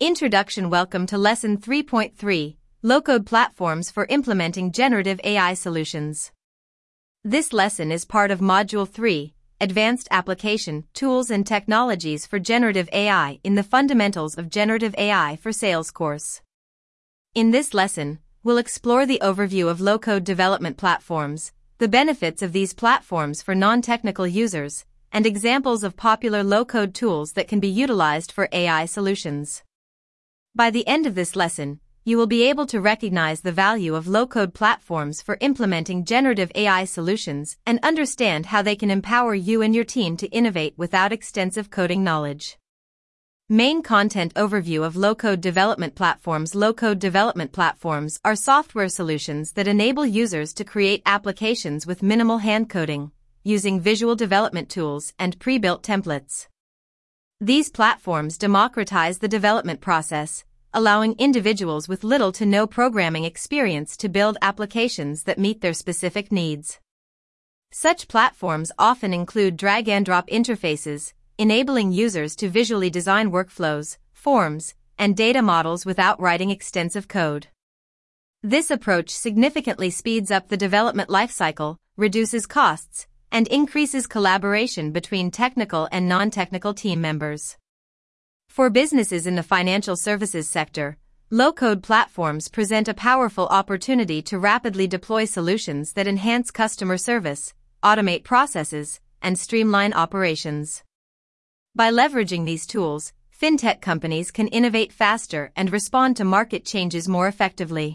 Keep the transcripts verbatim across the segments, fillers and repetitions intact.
Introduction. Welcome to Lesson three point three, Low-Code Platforms for Implementing Generative A I Solutions. This lesson is part of Module three, Advanced Application, Tools and Technologies for Generative A I in the Fundamentals of Generative A I for Sales course. In this lesson, we'll explore the overview of low-code development platforms, the benefits of these platforms for non-technical users, and examples of popular low-code tools that can be utilized for A I solutions. By the end of this lesson, you will be able to recognize the value of low-code platforms for implementing generative A I solutions and understand how they can empower you and your team to innovate without extensive coding knowledge. Main content overview of low-code development platforms. Low-code development platforms are software solutions that enable users to create applications with minimal hand coding, using visual development tools and pre-built templates. These platforms democratize the development process, allowing individuals with little to no programming experience to build applications that meet their specific needs. Such platforms often include drag-and-drop interfaces, enabling users to visually design workflows, forms, and data models without writing extensive code. This approach significantly speeds up the development lifecycle, reduces costs, and increases collaboration between technical and non-technical team members. For businesses in the financial services sector, low-code platforms present a powerful opportunity to rapidly deploy solutions that enhance customer service, automate processes, and streamline operations. By leveraging these tools, fintech companies can innovate faster and respond to market changes more effectively.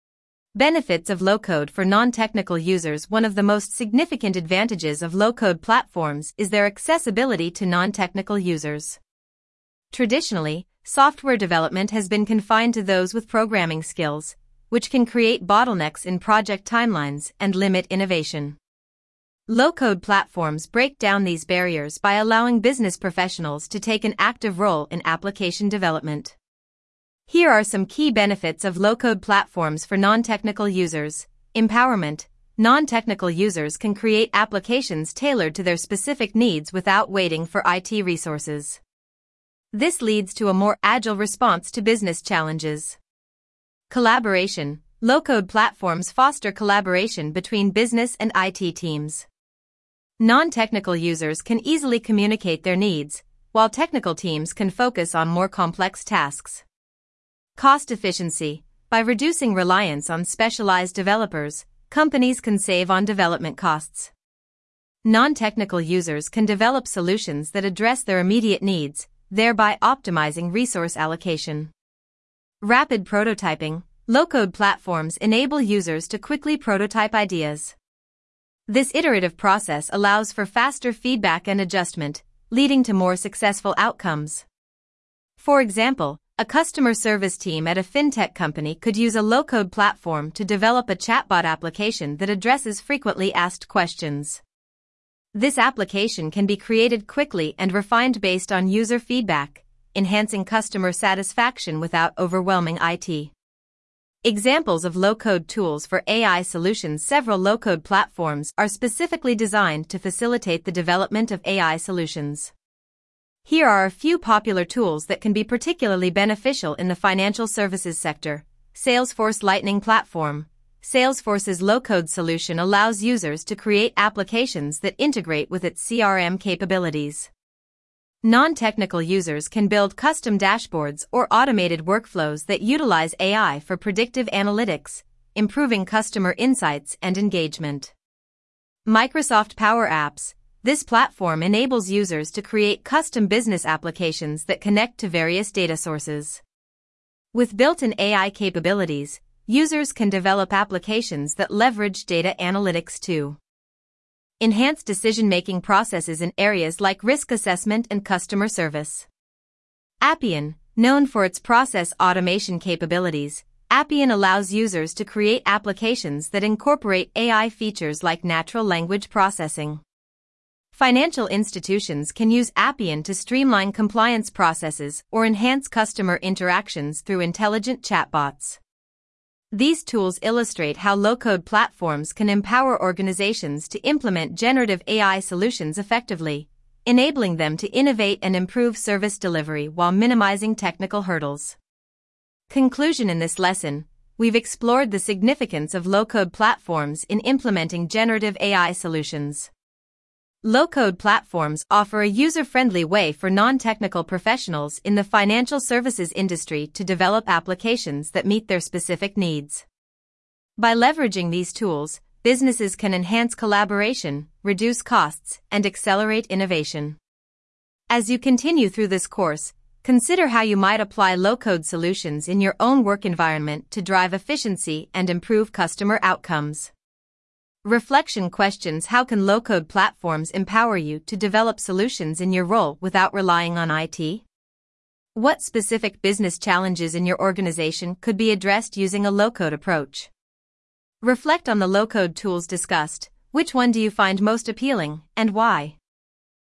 Benefits of low-code for non-technical users. One of the most significant advantages of low-code platforms is their accessibility to non-technical users. Traditionally, software development has been confined to those with programming skills, which can create bottlenecks in project timelines and limit innovation. Low-code platforms break down these barriers by allowing business professionals to take an active role in application development. Here are some key benefits of low-code platforms for non-technical users. Empowerment. Non-technical users can create applications tailored to their specific needs without waiting for I T resources. This leads to a more agile response to business challenges. Collaboration. Low-code platforms foster collaboration between business and I T teams. Non-technical users can easily communicate their needs, while technical teams can focus on more complex tasks. Cost efficiency. By reducing reliance on specialized developers, companies can save on development costs. Non-technical users can develop solutions that address their immediate needs, thereby optimizing resource allocation. Rapid prototyping. Low-code platforms enable users to quickly prototype ideas. This iterative process allows for faster feedback and adjustment, leading to more successful outcomes. For example, a customer service team at a fintech company could use a low-code platform to develop a chatbot application that addresses frequently asked questions. This application can be created quickly and refined based on user feedback, enhancing customer satisfaction without overwhelming I T. Examples of low-code tools for A I solutions. Several low-code platforms are specifically designed to facilitate the development of A I solutions. Here are a few popular tools that can be particularly beneficial in the financial services sector. Salesforce Lightning Platform. Salesforce's low-code solution allows users to create applications that integrate with its C R M capabilities. Non-technical users can build custom dashboards or automated workflows that utilize A I for predictive analytics, improving customer insights and engagement. Microsoft Power Apps. This platform enables users to create custom business applications that connect to various data sources. With built-in A I capabilities, users can develop applications that leverage data analytics too. Enhance decision-making processes in areas like risk assessment and customer service. Appian, known for its process automation capabilities, Appian allows users to create applications that incorporate A I features like natural language processing. Financial institutions can use Appian to streamline compliance processes or enhance customer interactions through intelligent chatbots. These tools illustrate how low-code platforms can empower organizations to implement generative A I solutions effectively, enabling them to innovate and improve service delivery while minimizing technical hurdles. Conclusion: in this lesson, we've explored the significance of low-code platforms in implementing generative A I solutions. Low-code platforms offer a user-friendly way for non-technical professionals in the financial services industry to develop applications that meet their specific needs. By leveraging these tools, businesses can enhance collaboration, reduce costs, and accelerate innovation. As you continue through this course, consider how you might apply low-code solutions in your own work environment to drive efficiency and improve customer outcomes. Reflection questions: how can low-code platforms empower you to develop solutions in your role without relying on I T? What specific business challenges in your organization could be addressed using a low-code approach? Reflect on the low-code tools discussed. Which one do you find most appealing, and why?